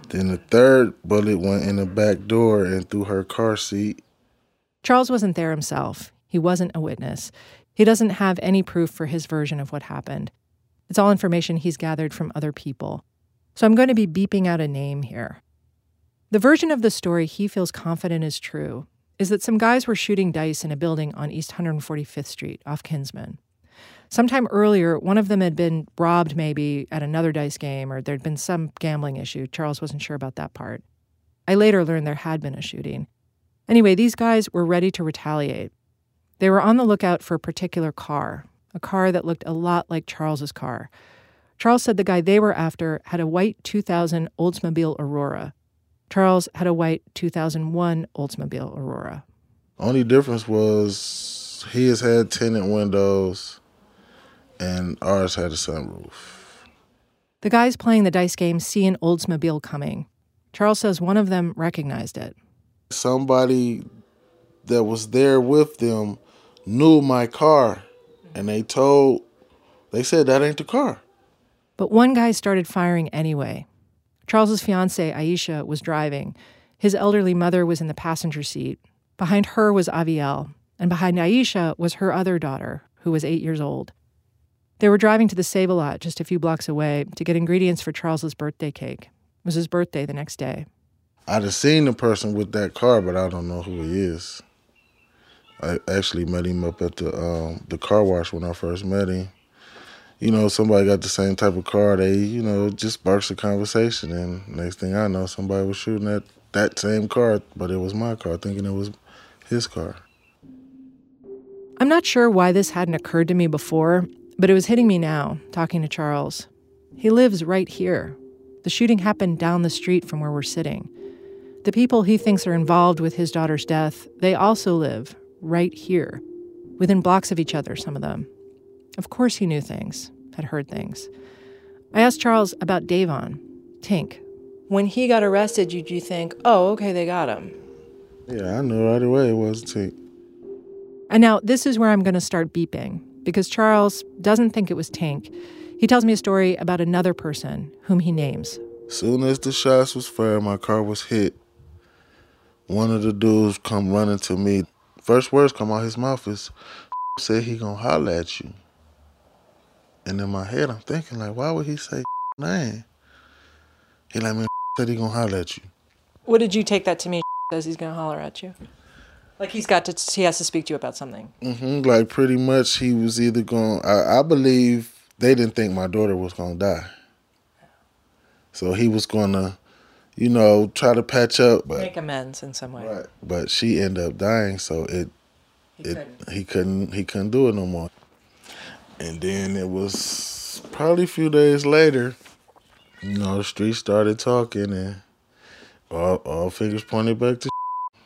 Then the third bullet went in the back door and through her car seat. Charles wasn't there himself. He wasn't a witness. He doesn't have any proof for his version of what happened. It's all information he's gathered from other people. So I'm going to be beeping out a name here. The version of the story he feels confident is true is that some guys were shooting dice in a building on East one hundred forty-fifth Street off Kinsman. Sometime earlier, one of them had been robbed maybe at another dice game, or there'd been some gambling issue. Charles wasn't sure about that part. I later learned there had been a shooting. Anyway, these guys were ready to retaliate. They were on the lookout for a particular car, a car that looked a lot like Charles's car. Charles said the guy they were after had a white two thousand Oldsmobile Aurora. Charles had a white two thousand one Oldsmobile Aurora. Only difference was his had tinted windows and ours had a sunroof. The guys playing the dice game see an Oldsmobile coming. Charles says one of them recognized it. Somebody that was there with them knew my car, and they told, they said that ain't the car. But one guy started firing anyway. Charles's fiancée, Aisha, was driving. His elderly mother was in the passenger seat. Behind her was Aviel, and behind Aisha was her other daughter, who was eight years old. They were driving to the Save-A-Lot just a few blocks away to get ingredients for Charles's birthday cake. It was his birthday the next day. I'd have seen the person with that car, but I don't know who he is. I actually met him up at the um, the car wash when I first met him. You know, somebody got the same type of car. They, you know, just sparks a conversation. And next thing I know, somebody was shooting at that same car, but it was my car, thinking it was his car. I'm not sure why this hadn't occurred to me before, but it was hitting me now, talking to Charles. He lives right here. The shooting happened down the street from where we're sitting. The people he thinks are involved with his daughter's death, they also live right here, within blocks of each other, some of them. Of course he knew things, had heard things. I asked Charles about Davon, Tink. When he got arrested, did you think, oh, okay, they got him? Yeah, I knew right away it was Tink. And now this is where I'm going to start beeping, because Charles doesn't think it was Tink. He tells me a story about another person whom he names. Soon as the shots was fired, my car was hit. One of the dudes come running to me. First words come out his mouth is, said he gonna holler at you. And in my head, I'm thinking, like, why would he say name? He like, man, said he gonna holler at you. What did you take that to mean? Says he's gonna holler at you? Like he's got to, he has to speak to you about something. Mm-hmm. Like pretty much he was either going, I, I believe they didn't think my daughter was gonna die. So he was gonna, you know, try to patch up. But, make amends in some way. Right. But she ended up dying, so it, he, it, couldn't. he couldn't, he couldn't do it no more. And then it was probably a few days later, you know, the street started talking and all, all fingers pointed back to.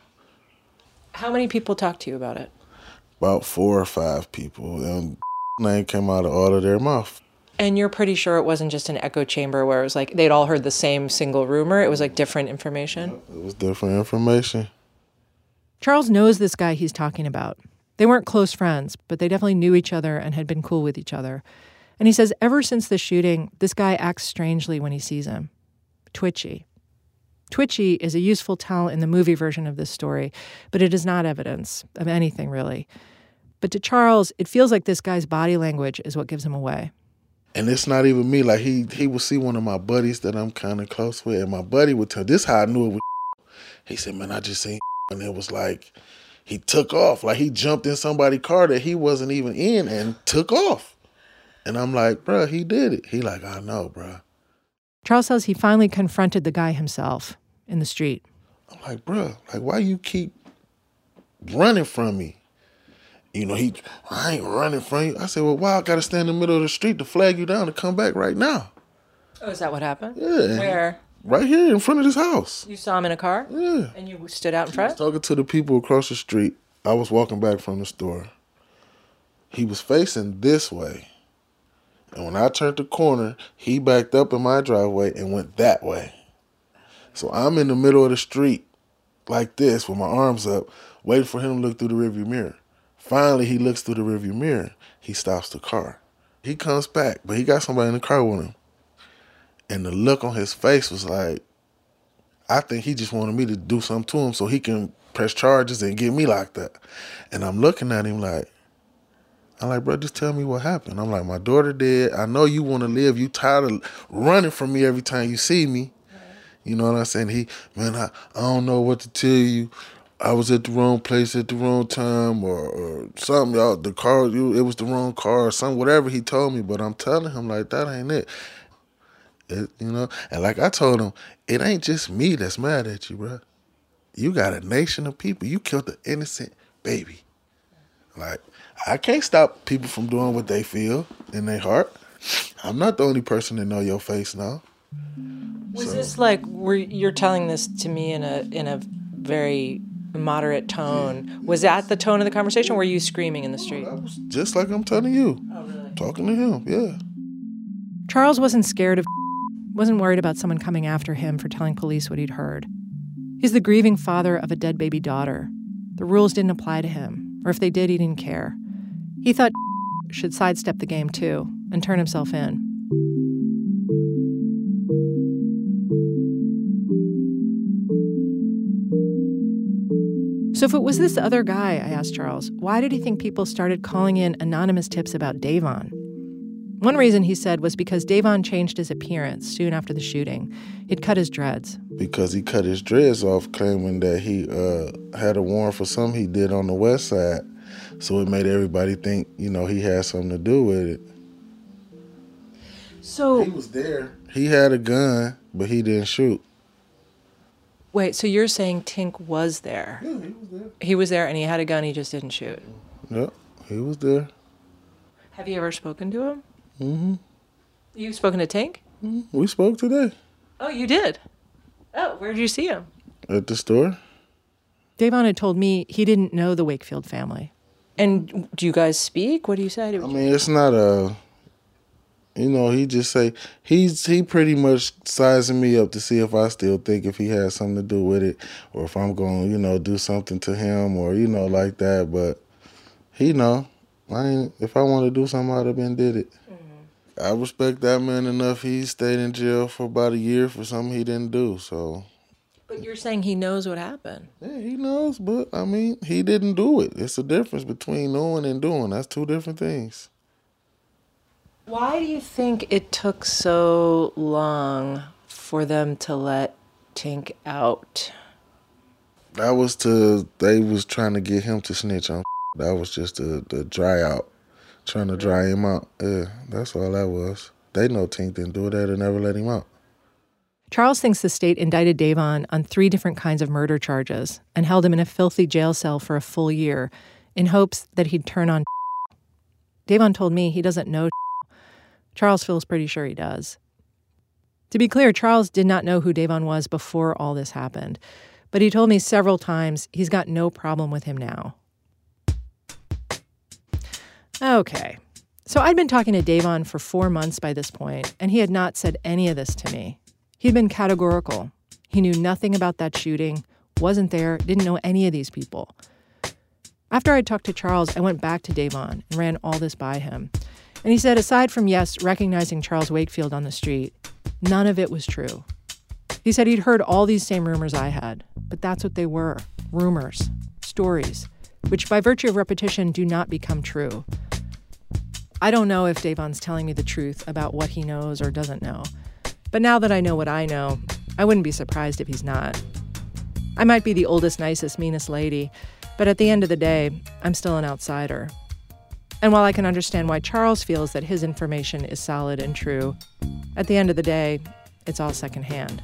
How many people talked to you about it? About four or five people. And name came out of all of their mouth. And you're pretty sure it wasn't just an echo chamber where it was like they'd all heard the same single rumor? It was like different information? It was different information. Charles knows this guy he's talking about. They weren't close friends, but they definitely knew each other and had been cool with each other. And he says ever since the shooting, this guy acts strangely when he sees him. Twitchy. Twitchy is a useful tell in the movie version of this story, but it is not evidence of anything, really. But to Charles, it feels like this guy's body language is what gives him away. And it's not even me. Like, he he would see one of my buddies that I'm kind of close with, and my buddy would tell, this is how I knew it was. He said, man, I just seen and it was like, he took off. Like, he jumped in somebody's car that he wasn't even in and took off. And I'm like, bruh, he did it. He like, I know, bruh. Charles says he finally confronted the guy himself in the street. I'm like, bruh, like, why you keep running from me? You know, he, I ain't running from you. I said, well, why I got to stand in the middle of the street to flag you down to come back right now? Oh, is that what happened? Yeah. Where? Right here in front of this house. You saw him in a car? Yeah. And you stood out in front? I was talking to the people across the street. I was walking back from the store. He was facing this way. And when I turned the corner, he backed up in my driveway and went that way. So I'm in the middle of the street like this with my arms up, waiting for him to look through the rearview mirror. Finally, he looks through the rearview mirror. He stops the car. He comes back, but he got somebody in the car with him. And the look on his face was like, I think he just wanted me to do something to him so he can press charges and get me locked up. And I'm looking at him like, I'm like, bro, just tell me what happened. I'm like, my daughter dead. I know you want to live. You tired of running from me every time you see me. You know what I'm saying? He, man, I, I don't know what to tell you. I was at the wrong place at the wrong time or, or something. Y'all, the car, you, it was the wrong car or something, whatever he told me. But I'm telling him, like, that ain't it. It, you know? And like I told him, it ain't just me that's mad at you, bro. You got a nation of people. You killed an innocent baby. Like, I can't stop people from doing what they feel in their heart. I'm not the only person that know your face now. Was So- this like, were you're telling this to me in a in a very moderate tone? Was that the tone of the conversation, or were you screaming in the street? Just like I'm telling you. Oh, really? Talking to him, yeah. Charles wasn't scared of, wasn't worried about someone coming after him for telling police what he'd heard. He's the grieving father of a dead baby daughter. The rules didn't apply to him, or if they did, he didn't care. He thought should sidestep the game too and turn himself in. So if it was this other guy, I asked Charles, why did he think people started calling in anonymous tips about Davon? One reason, he said, was because Davon changed his appearance soon after the shooting. He'd cut his dreads. Because he cut his dreads off, claiming that he uh, had a warrant for something he did on the west side. So it made everybody think, you know, he had something to do with it. So he was there. He had a gun, but he didn't shoot. Wait, so you're saying Tink was there? Yeah, he was there. He was there and he had a gun, he just didn't shoot. Yep, he was there. Have you ever spoken to him? Mm-hmm. You've spoken to Tink? Mm-hmm. We spoke today. Oh, you did? Oh, where did you see him? At the store. Davon had told me he didn't know the Wakefield family. And do you guys speak? What do you say? I mean, it's not a... You know, he just say, he's he pretty much sizing me up to see if I still think if he has something to do with it or if I'm going to, you know, do something to him or, you know, like that. But he know. I ain't, if I want to do something, I'd have been did it. Mm-hmm. I respect that man enough. He stayed in jail for about a year for something he didn't do, so. But you're saying he knows what happened. Yeah, he knows, but, I mean, he didn't do it. It's a difference between knowing and doing. That's two different things. Why do you think it took so long for them to let Tink out? That was to, they was trying to get him to snitch on. That was just the, the dry out, trying to dry him out. Yeah, that's all that was. They know Tink didn't do that and never let him out. Charles thinks the state indicted Davon on three different kinds of murder charges and held him in a filthy jail cell for a full year in hopes that he'd turn on. Davon told me he doesn't know. Charles feels pretty sure he does. To be clear, Charles did not know who Davon was before all this happened, but he told me several times he's got no problem with him now. Okay, so I'd been talking to Davon for four months by this point, and he had not said any of this to me. He'd been categorical. He knew nothing about that shooting, wasn't there, didn't know any of these people. After I talked to Charles, I went back to Davon and ran all this by him. And he said, aside from, yes, recognizing Charles Wakefield on the street, none of it was true. He said he'd heard all these same rumors I had, but that's what they were, rumors, stories, which by virtue of repetition do not become true. I don't know if Davon's telling me the truth about what he knows or doesn't know, but now that I know what I know, I wouldn't be surprised if he's not. I might be the oldest, nicest, meanest lady, but at the end of the day, I'm still an outsider. And while I can understand why Charles feels that his information is solid and true, at the end of the day, it's all secondhand.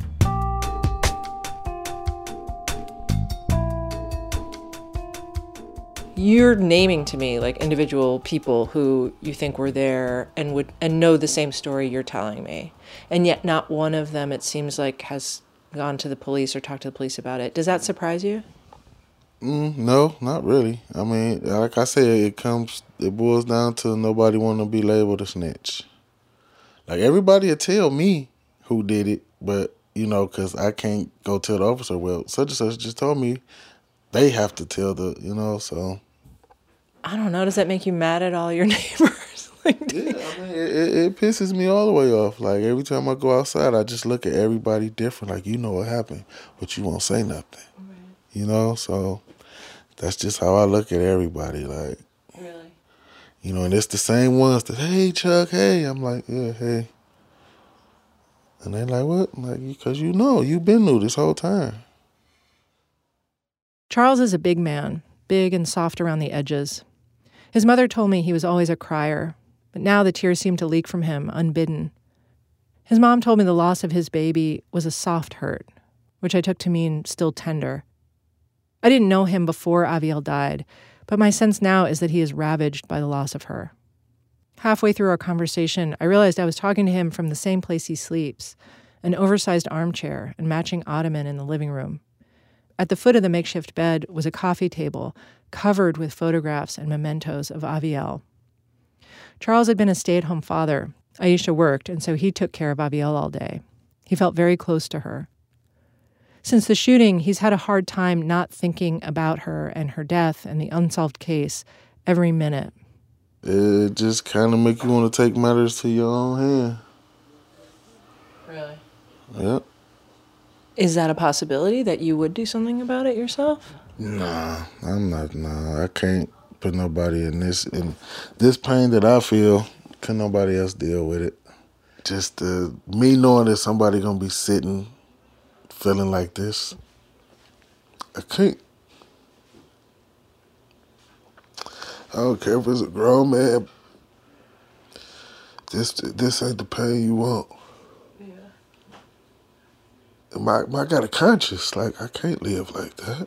You're naming to me like individual people who you think were there and would and know the same story you're telling me. And yet not one of them, it seems like, has gone to the police or talked to the police about it. Does that surprise you? Mm, no, not really. I mean, like I said, it comes, it boils down to nobody want to be labeled a snitch. Like, everybody will tell me who did it, but, you know, because I can't go tell the officer, well, such and such just told me. They have to tell the, you know, so. I don't know. Does that make you mad at all your neighbors? Like, yeah, I mean, it, it, it pisses me all the way off. Like, every time I go outside, I just look at everybody different. Like, you know what happened, but you won't say nothing. Right. You know? So that's just how I look at everybody. Like, really? You know, and it's the same ones that, hey, Chuck, hey. I'm like, yeah, hey. And they're like, what? I'm like, because you know, you've been new this whole time. Charles is a big man, big and soft around the edges. His mother told me he was always a crier, but now the tears seemed to leak from him unbidden. His mom told me the loss of his baby was a soft hurt, which I took to mean still tender. I didn't know him before Avielle died, but my sense now is that he is ravaged by the loss of her. Halfway through our conversation, I realized I was talking to him from the same place he sleeps, an oversized armchair and matching ottoman in the living room. At the foot of the makeshift bed was a coffee table covered with photographs and mementos of Avielle. Charles had been a stay-at-home father. Aisha worked, and so he took care of Avielle all day. He felt very close to her. Since the shooting, he's had a hard time not thinking about her and her death and the unsolved case every minute. It just kind of make you want to take matters to your own hand. Really? Yep. Is that a possibility that you would do something about it yourself? Nah, I'm not. Nah, I can't put nobody in this in this pain that I feel. Can nobody else deal with it? Just uh, me knowing that somebody gonna be sitting, feeling like this. I can't. I don't care if it's a grown man. This this ain't the pain you want. My, I got a conscience. Like, I can't live like that.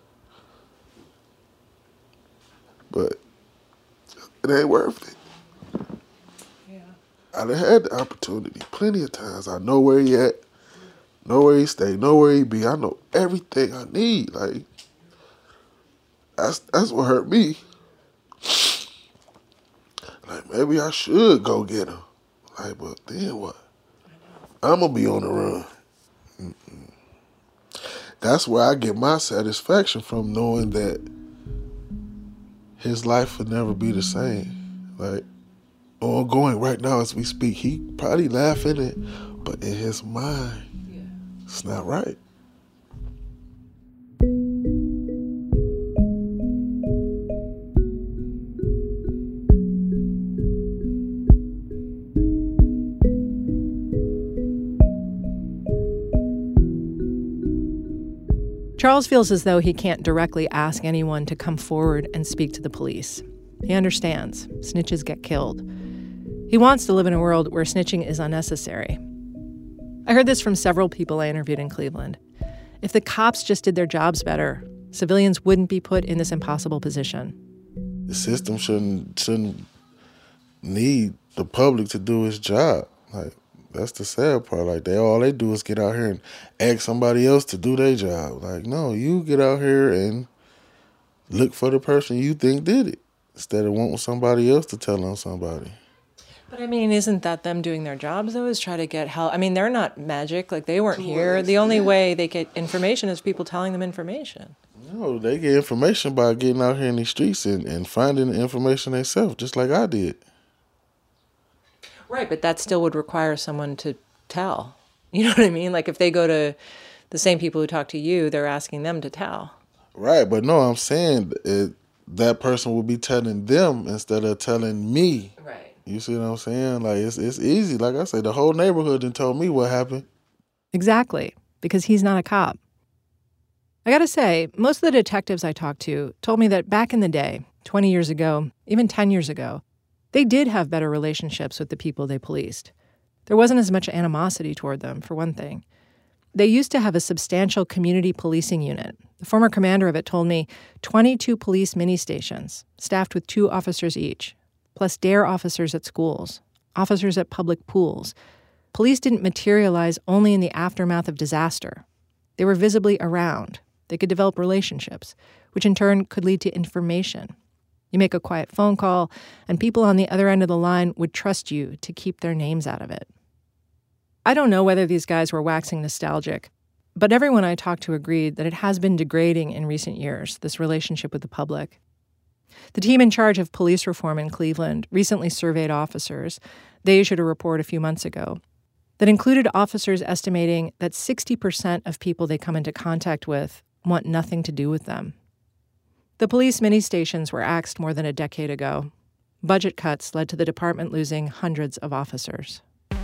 But it ain't worth it. Yeah. I done had the opportunity plenty of times. I know where he at, know where he stay, know where he be. I know everything I need. Like, that's that's what hurt me. Like, maybe I should go get him. Like, but then what? I'm gonna be on the run. Mm-mm. That's where I get my satisfaction from, knowing that his life would never be the same. Like, ongoing right now as we speak, he probably laughing it, but in his mind, yeah. It's not right. Charles feels as though he can't directly ask anyone to come forward and speak to the police. He understands. Snitches get killed. He wants to live in a world where snitching is unnecessary. I heard this from several people I interviewed in Cleveland. If the cops just did their jobs better, civilians wouldn't be put in this impossible position. The system shouldn't shouldn't need the public to do its job. Like, that's the sad part. Like, they all they do is get out here and ask somebody else to do their job. Like, no, you get out here and look for the person you think did it instead of wanting somebody else to tell on somebody. But I mean, isn't that them doing their jobs, though, is try to get help? I mean, they're not magic. Like, they weren't here. The only way they get information is people telling them information. No, they get information by getting out here in these streets and, and finding the information themselves, just like I did. Right, but that still would require someone to tell. You know what I mean? Like, if they go to the same people who talk to you, they're asking them to tell. Right, but no, I'm saying it, that person would be telling them instead of telling me. Right. You see what I'm saying? Like, it's it's easy. Like I said, the whole neighborhood done told me what happened. Exactly, because he's not a cop. I gotta say, most of the detectives I talked to told me that back in the day, twenty years ago, even ten years ago, they did have better relationships with the people they policed. There wasn't as much animosity toward them, for one thing. They used to have a substantial community policing unit. The former commander of it told me twenty-two police mini-stations, staffed with two officers each, plus DARE officers at schools, officers at public pools. Police didn't materialize only in the aftermath of disaster. They were visibly around. They could develop relationships, which in turn could lead to information. You make a quiet phone call, and people on the other end of the line would trust you to keep their names out of it. I don't know whether these guys were waxing nostalgic, but everyone I talked to agreed that it has been degrading in recent years, this relationship with the public. The team in charge of police reform in Cleveland recently surveyed officers. They issued a report a few months ago that included officers estimating that sixty percent of people they come into contact with want nothing to do with them. The police mini-stations were axed more than a decade ago. Budget cuts led to the department losing hundreds of officers.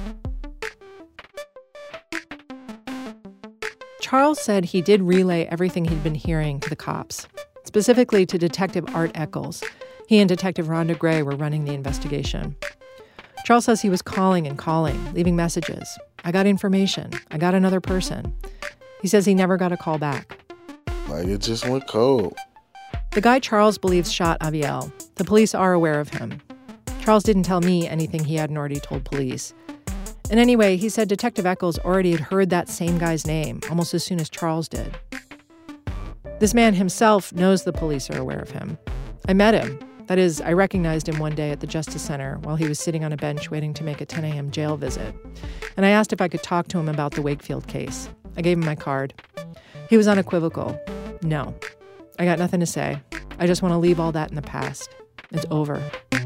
Charles said he did relay everything he'd been hearing to the cops, specifically to Detective Art Eccles. He and Detective Rhonda Gray were running the investigation. Charles says he was calling and calling, leaving messages. I got information. I got another person. He says he never got a call back. Like, it just went cold. The guy Charles believes shot Aviel. The police are aware of him. Charles didn't tell me anything he hadn't already told police. And anyway, he said Detective Eccles already had heard that same guy's name almost as soon as Charles did. This man himself knows the police are aware of him. I met him. That is, I recognized him one day at the Justice Center while he was sitting on a bench waiting to make a ten a.m. jail visit. And I asked if I could talk to him about the Wakefield case. I gave him my card. He was unequivocal. No. I got nothing to say. I just want to leave all that in the past. It's over.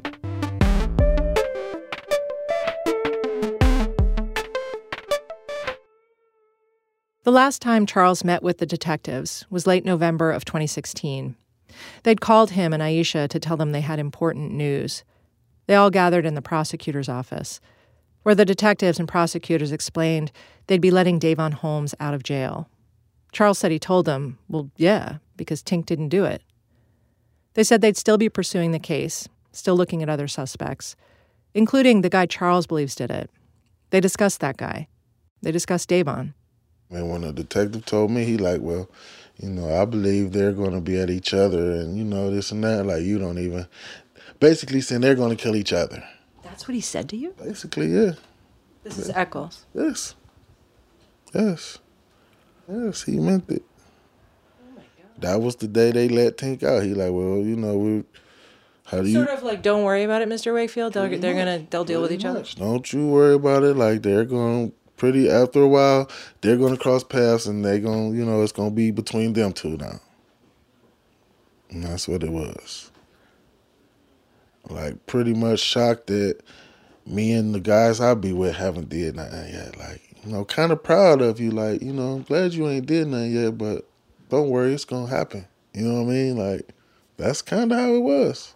The last time Charles met with the detectives was late November of twenty sixteen. They'd called him and Aisha to tell them they had important news. They all gathered in the prosecutor's office, where the detectives and prosecutors explained they'd be letting Davon Holmes out of jail. Charles said he told them, well, yeah, because Tink didn't do it. They said they'd still be pursuing the case, still looking at other suspects, including the guy Charles believes did it. They discussed that guy. They discussed Davon. And when the detective told me, he like, well, you know, I believe they're going to be at each other and, you know, this and that. Like, you don't even... Basically saying they're going to kill each other. That's what he said to you? Basically, yeah. This is Eccles. Yes. Yes. Yes, he meant it. Oh, my God. That was the day they let Tink out. He like, well, you know, we... How do you... Sort of like, don't worry about it, Mister Wakefield. They'll, they're going to... They'll deal with each other. Don't you worry about it. Like, they're going to... Pretty after a while, they're going to cross paths and they're going to, you know, it's going to be between them two now. And that's what it was. Like, pretty much shocked that me and the guys I be with haven't did nothing yet. Like, you know, kind of proud of you. Like, you know, I'm glad you ain't did nothing yet, but don't worry, it's going to happen. You know what I mean? Like, that's kind of how it was.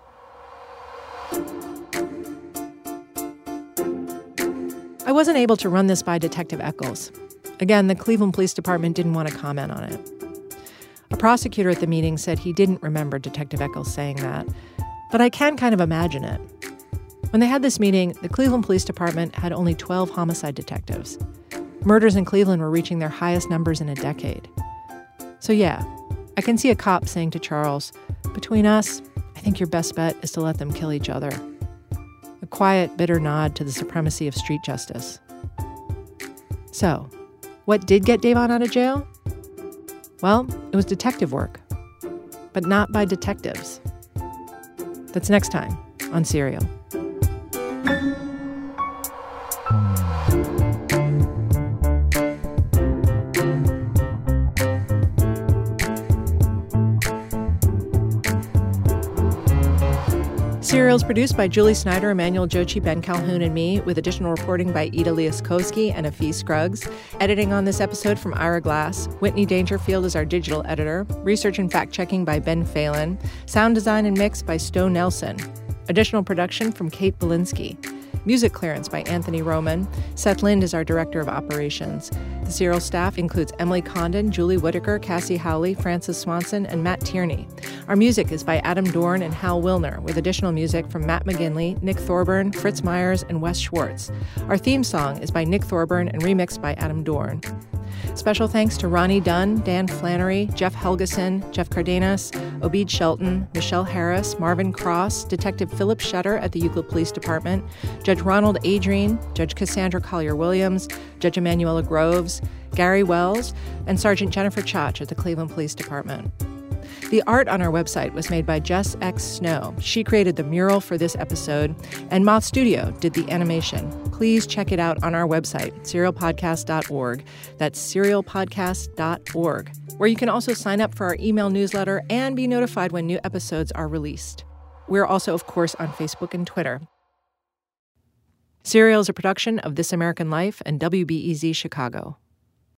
I wasn't able to run this by Detective Eccles. Again, the Cleveland Police Department didn't want to comment on it. A prosecutor at the meeting said he didn't remember Detective Eccles saying that, but I can kind of imagine it. When they had this meeting, the Cleveland Police Department had only twelve homicide detectives. Murders in Cleveland were reaching their highest numbers in a decade. So yeah, I can see a cop saying to Charles, between us, I think your best bet is to let them kill each other. A quiet, bitter nod to the supremacy of street justice. So, what did get Davon out of jail? Well, it was detective work, but not by detectives. That's next time on Serial. Serial is produced by Julie Snyder, Emmanuel Jochi, Ben Calhoun, and me, with additional reporting by Ida Liaskowski and Afi Scruggs. Editing on this episode from Ira Glass. Whitney Dangerfield is our digital editor. Research and fact-checking by Ben Phelan. Sound design and mix by Stowe Nelson. Additional production from Kate Belinsky. Music clearance by Anthony Roman. Seth Lind is our director of operations. The Serial staff includes Emily Condon, Julie Whitaker, Cassie Howley, Francis Swanson, and Matt Tierney. Our music is by Adam Dorn and Hal Wilner, with additional music from Matt McGinley, Nick Thorburn, Fritz Myers, and Wes Schwartz. Our theme song is by Nick Thorburn and remixed by Adam Dorn. Special thanks to Ronnie Dunn, Dan Flannery, Jeff Helgeson, Jeff Cardenas, Obed Shelton, Michelle Harris, Marvin Cross, Detective Philip Shutter at the Euclid Police Department, Judge Ronald Adrien, Judge Cassandra Collier-Williams, Judge Emanuela Groves, Gary Wells, and Sergeant Jennifer Chach at the Cleveland Police Department. The art on our website was made by Jess X. Snow. She created the mural for this episode, and Moth Studio did the animation. Please check it out on our website, serial podcast dot org. That's serial podcast dot org, where you can also sign up for our email newsletter and be notified when new episodes are released. We're also, of course, on Facebook and Twitter. Serial is a production of This American Life and W B E Z Chicago.